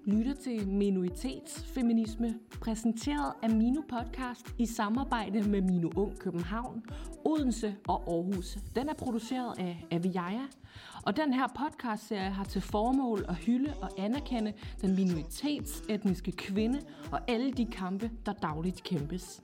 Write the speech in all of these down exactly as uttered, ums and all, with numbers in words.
lytter til Minoritetsfeminisme, præsenteret af Mino Podcast i samarbejde med Mino Ung København, Odense og Aarhus. Den er produceret af Aviaja, og den her podcastserie har til formål at hylde og anerkende den minoritetsetniske kvinde og alle de kampe, der dagligt kæmpes.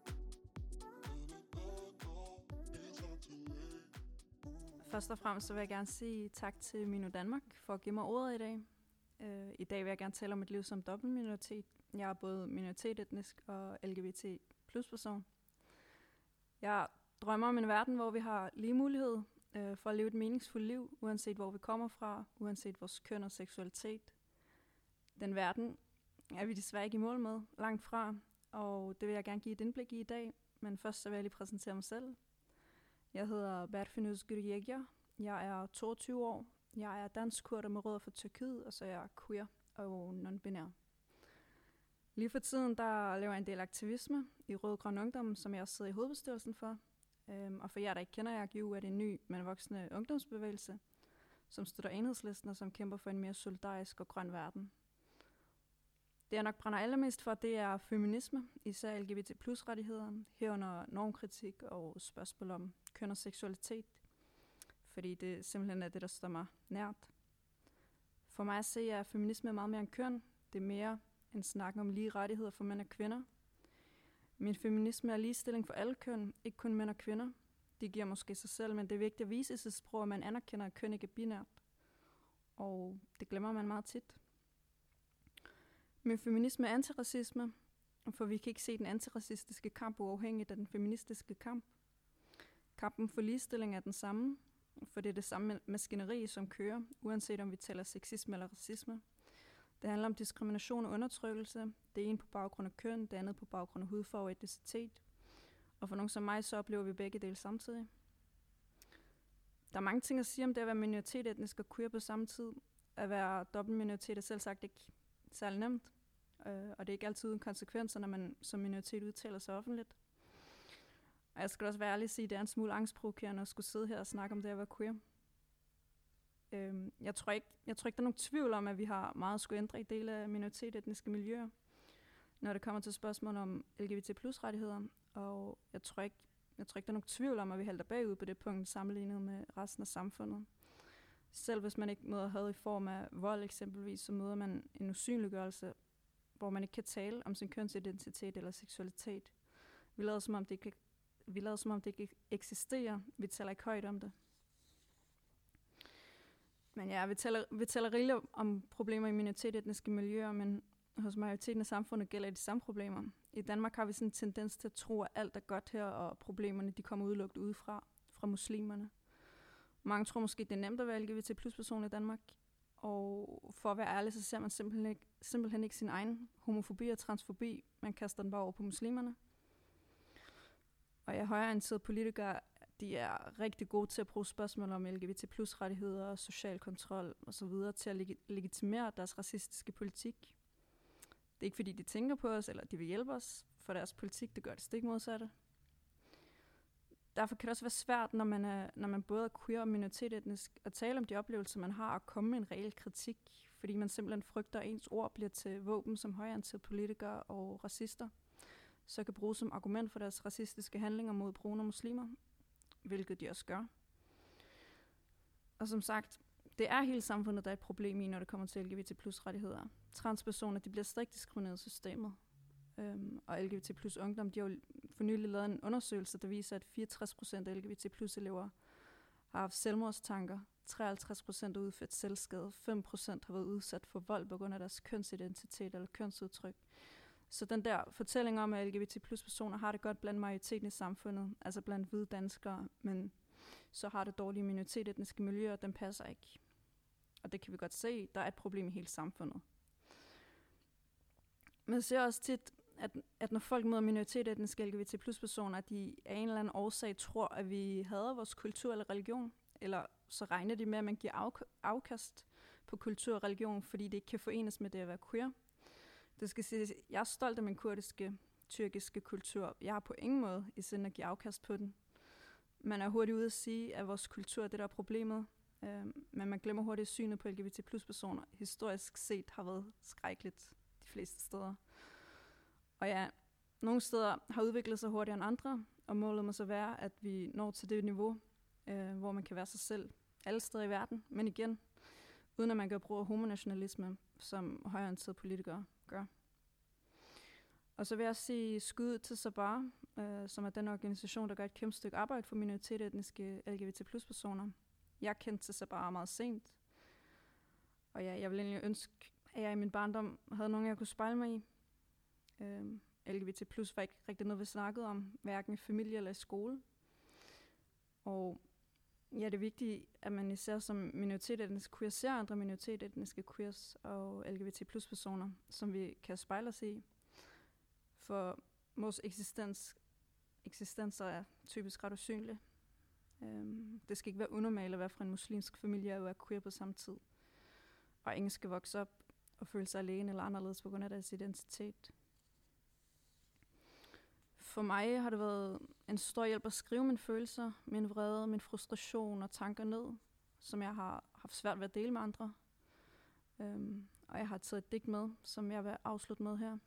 Først og fremmest så vil jeg gerne sige tak til Mino Danmark for at give mig ordet i dag. I dag vil jeg gerne tale om et liv som dobbeltminoritet. Jeg er både minoritetsetnisk og L G B T plus person. Jeg drømmer om en verden, hvor vi har lige mulighed for at leve et meningsfuldt liv, uanset hvor vi kommer fra, uanset vores køn og seksualitet. Den verden er vi desværre ikke i mål med, langt fra, og det vil jeg gerne give et indblik i i dag. Men først så vil jeg lige præsentere mig selv. Jeg hedder Berfin Gürjegya. Jeg er toogtyve år. Jeg er dansk-kurder med rødder fra Tyrkiet, og så er jeg queer og non-binær. Lige for tiden der laver jeg en del aktivisme i Rød-Grøn Ungdom, som jeg også sidder i hovedbestyrelsen for. Øhm, og for jer, der ikke kender jer, G U er det en ny, men voksende ungdomsbevægelse, som støtter Enhedslisten og som kæmper for en mere solidarisk og grøn verden. Det jeg nok brænder allermest for, det er feminisme, især L G B T plus rettigheder, herunder normkritik og spørgsmål om køn og seksualitet, fordi det simpelthen er det, der står mig nært. For mig at se, er feminisme meget mere end køn. Det er mere end snakken om lige rettigheder for mænd og kvinder. Min feminisme er ligestilling for alle køn, ikke kun mænd og kvinder. Det giver måske sig selv, men det er vigtigt at vise i sit sprog, at man anerkender, at køn ikke er binært. Og det glemmer man meget tit. Min feminisme er antiracisme, for vi kan ikke se den antiracistiske kamp uafhængigt af den feministiske kamp. Kampen for ligestilling er den samme, for det er det samme maskineri, som kører, uanset om vi taler sexisme eller racisme. Det handler om diskrimination og undertrykkelse. Det ene på baggrund af køn, det andet på baggrund af hudfarve og etnicitet. Og for nogen som mig, så oplever vi begge dele samtidig. Der er mange ting at sige om det at være minoritetsetnisk og queer på samme tid. At være dobbeltminoritet er selvsagt ikke særlig nemt, og det er ikke altid uden konsekvenser, når man som minoritet udtaler sig offentligt. Og jeg skal også være ærlig at sige, at det er en smule angstprovokerende at skulle sidde her og snakke om det at være queer. Jeg tror ikke, jeg tror ikke, der er nogen tvivl om, at vi har meget at skulle ændre i dele af minoritetsetniske miljøer, når det kommer til spørgsmål om L G B T plus rettigheder. Og jeg tror ikke, jeg tror ikke, der er nogen tvivl om, at vi halter bagud på det punkt sammenlignet med resten af samfundet. Selv hvis man ikke møder had i form af vold eksempelvis, så møder man en usynliggørelse, hvor man ikke kan tale om sin kønsidentitet eller seksualitet. Vi lader som om det ikke, vi lader som om det ikke eksisterer. Vi taler ikke højt om det. Men ja, vi taler, vi taler rigeligt om problemer i minoritetsetniske miljøer, men hos majoriteten af samfundet gælder de samme problemer. I Danmark har vi sådan en tendens til at tro, at alt er godt her, og problemerne de kommer udelukket udefra, fra muslimerne. Mange tror måske, det er nemt at være L G B T plus person i Danmark, og for at være ærlig, så ser man simpelthen ikke, simpelthen ikke sin egen homofobi og transfobi. Man kaster den bare over på muslimerne. Og ja, højreorienterede politikere, de er rigtig gode til at bruge spørgsmål om L G B T plus rettigheder, social kontrol osv. til at leg- legitimere deres racistiske politik. Det er ikke fordi, de tænker på os, eller de vil hjælpe os, for deres politik, det gør det stik modsatte. Derfor kan det også være svært, når man, er, når man både er queer og minoritetsetnisk, at tale om de oplevelser, man har, og komme med en reel kritik, fordi man simpelthen frygter, at ens ord bliver til våben som højreorienterede politikere og racister, så kan bruges som argument for deres racistiske handlinger mod brune og muslimer, hvilket de også gør. Og som sagt, det er hele samfundet, der er et problem i, når det kommer til L G B T plus rettigheder. Transpersoner, de bliver strikt diskrimineret i systemet. Øhm, og L G B T plus ungdom, de har jo for nylig lavet en undersøgelse, der viser, at fireogtres procent af L G B T plus elever har haft selvmordstanker, treoghalvtreds procent har udført selvskade, fem procent har været udsat for vold på grund af deres kønsidentitet eller kønsudtryk. Så den der fortælling om, at L G B T plus personer har det godt blandt majoriteten i samfundet, altså blandt hvide danskere, men så har det dårlige minoritetsetniske miljøer, den passer ikke. Og det kan vi godt se, der er et problem i hele samfundet. Man ser også tit, at, at når folk møder minoritetsetniske L G B T plus personer, at de af en eller anden årsag tror, at vi hader vores kultur eller religion, eller så regner de med, at man giver afkast på kultur og religion, fordi det ikke kan forenes med det at være queer. Det skal sige, jeg er stolt af min kurdiske, tyrkiske kultur. Jeg har på ingen måde i sinde at give afkast på den. Man er hurtigt ude at sige, at vores kultur er det, der er problemet. Øh, men man glemmer hurtigt synet på L G B T plus personer. Historisk set har været skrækkeligt de fleste steder. Og ja, nogle steder har udviklet sig hurtigere end andre, og målet må så være, at vi når til det niveau, øh, hvor man kan være sig selv alle steder i verden, men igen, uden at man gør brug af homonationalisme, som højreorienterede politikere gør. Og så vil jeg sige skud til Sabar, øh, som er den organisation, der gør et kæmpe stykke arbejde for minoritetsetniske L G B T plus personer. Jeg kendte til Sabar meget sent, og ja, jeg ville egentlig ønske, at jeg i min barndom havde nogen, jeg kunne spejle mig i. Øh, L G B T plus var ikke rigtig noget, vi snakkede om, hverken i familie eller i skole. Og ja, det er vigtigt, at man især som minoritetsetniske queer ser andre minoritetsetniske queers og L G B T plus personer, som vi kan spejle os i. For vores eksistens, eksistenser er typisk ret usynlige. Um, det skal ikke være unormalt at være fra en muslimsk familie og være queer på samme tid. Og ingen skal vokse op og føle sig alene eller anderledes på grund af deres identitet. For mig har det været en stor hjælp at skrive mine følelser, min vrede, min frustration og tanker ned, som jeg har haft svært ved at dele med andre. Um, og jeg har taget et digt med, som jeg vil afslutte med her.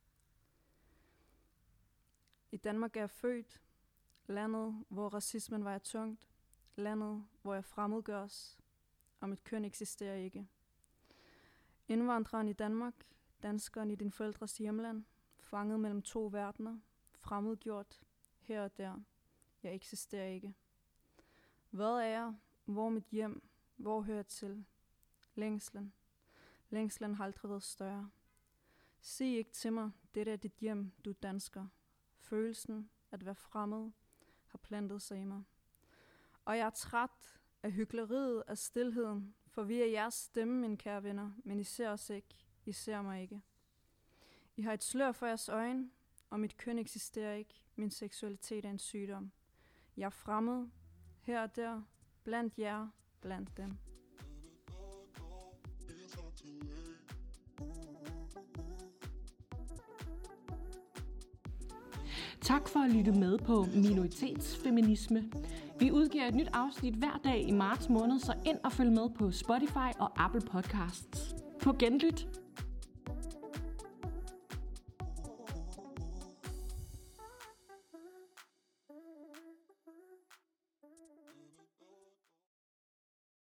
I Danmark er jeg født, landet, hvor racismen vejer tungt, landet, hvor jeg fremmedgøres, og mit køn eksisterer ikke. Indvandreren i Danmark, danskeren i din forældres hjemland, fanget mellem to verdener, fremmedgjort, her og der, jeg eksisterer ikke. Hvad er jeg? Hvor er mit hjem? Hvor hører jeg til? Længslen. Længslen har aldrig været større. Sig ikke til mig, det er dit hjem, du er dansker. Følelsen at være fremmed har plantet sig i mig. Og jeg er træt af hykleriet, af stilheden, for vi er jeres stemme, mine kære venner, men I ser os ikke, I ser mig ikke. I har et slør for jeres øjne, og mit køn eksisterer ikke, min seksualitet er en sygdom. Jeg er fremmed, her og der, blandt jer, blandt dem. Tak for at lytte med på Minoritetsfeminisme. Vi udgiver et nyt afsnit hver dag i marts måned, så ind og følg med på Spotify og Apple Podcasts. På genlyt!